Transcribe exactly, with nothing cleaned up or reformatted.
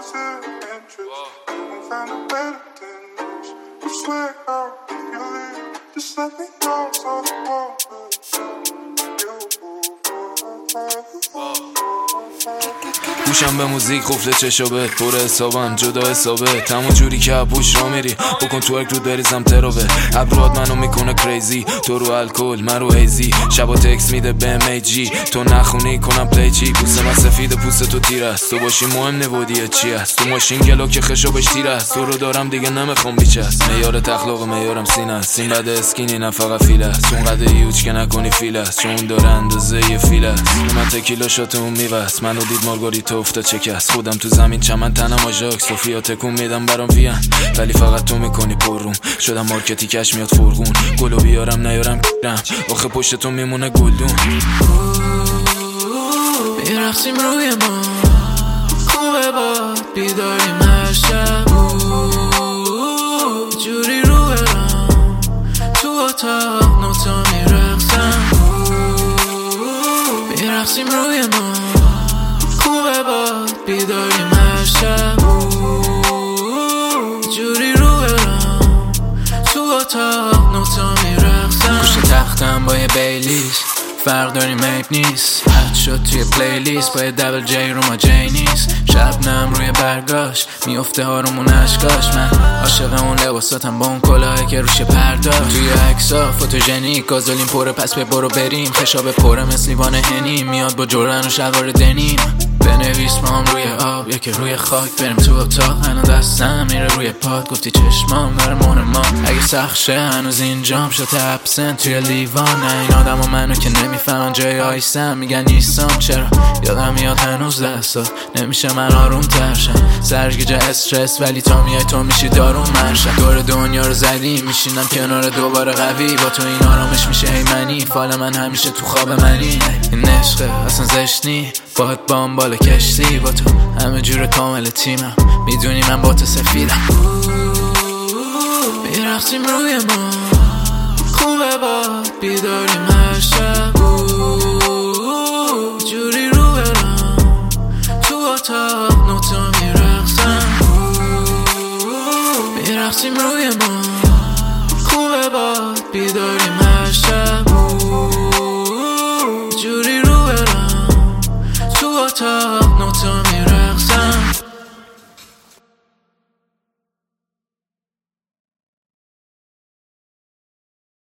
گوشم به موزیک قفل چشابه پر حسابم جدا حسابه همون جوری که پوش را میری بکن تو اک رود بریزم تراوه ابراد منو میکنه کریزی تو رو الکل من رو هیزی شبا تکس میده به ام ای جی تو نخونی کنم پلی چی پوست من سفید پوست تو تیر است تو باشی مهم نبودیه چی است تو ماشین گلو که خشابش تیر است تو رو دارم دیگه نمیخوام بیچست میار تخلاق میارم سینه است این بده اسکینی نه فقط فیل است اون قده یوچ که نکنی فیل است چون داره اندازه یه فیل است من تکیلا شات اون میوست منو دید مارگاریتا افتاد چکست خودم تو زمین چمن تنم آژاک سوفیا تکون میدم برام ویان ولی فقط تو میکنی پروم شدم مارکتی کش میاد فرغون گلو بیارم نیارم کرم آخه پشت تو میمونه گلدون میرقصیم روی ما خوبه باد بیداریم هر شب جوری رو برم تو اتاق نوتا میرقصم میرقصیم روی ما خوبه باد بیداریم هر شب جوری رو برم تو اتاق نوتا میرقصم گوش تختم با یه بیلیز فرق داریم میپ نیست حد شد توی پلیلیست با یه دبل جی رو ما جی نیست شبنم روی برگاش میفته هارمون عشقاش من عاشق اون لباساتم با اون کلاهی که روش پرداش توی عکسا فوتوژنیک گازولین پره پس به برو بریم خشاب پره مثل لیوان هنی میاد با جردن و شلوار دنیم بنویس ما هم روی آب یا که روی خاک بریم تو اتاق هنو دستم میره روی پاد گفتی چشمام داره مون ما اگه سخت شه هنوز اینجام شد ابسنت توی لیوان نه این آدم و منو که نمیفهمن جای آیسم میگن نیستم چرا یادم میاد هنوز دستات نمیشه من آروم ترشم سرگیجه استرس ولی تا میای تو میشی دارون مرشم دور دنیا رو زدیم میشینم کنار دوباره قوی با تو این آرامش میشه هیمنی فال من همیشه تو خواب منی این عشقه اصلا زشنی باهات بام بالا کشتی با تو همه جور کامل تیمم میدونی من با تو سفیدم میرقصیم روی ما خوبه باد بیداریم هر شب